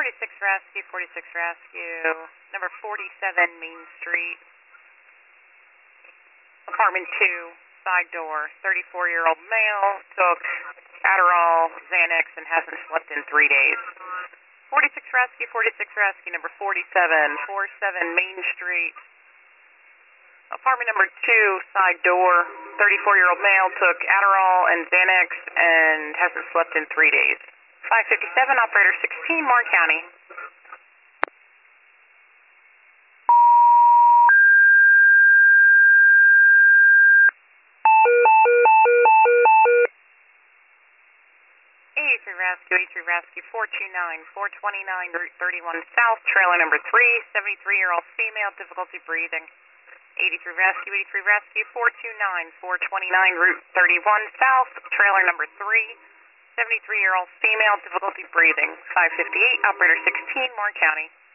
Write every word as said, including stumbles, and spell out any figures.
forty-six Rescue, forty-six Rescue, number forty-seven Main Street, apartment two, side door, thirty-four-year-old male, took Adderall, Xanax, and hasn't slept in three days. forty-six Rescue, forty-six Rescue, number forty-seven, forty-seven Main Street, apartment number two, side door, thirty-four-year-old male, took Adderall and Xanax, and hasn't slept in three days. five fifty-seven, operator sixteen, Martin County. eighty-three Rescue, eighty-three Rescue, four two nine, four twenty-nine, Route thirty-one South, trailer number three, seventy-three-year-old female, difficulty breathing. eighty-three Rescue, eighty-three Rescue, four two nine, four twenty-nine, Route thirty-one South, trailer number three, seventy-three-year-old female, difficulty breathing. five fifty-eight, operator sixteen, Martin County.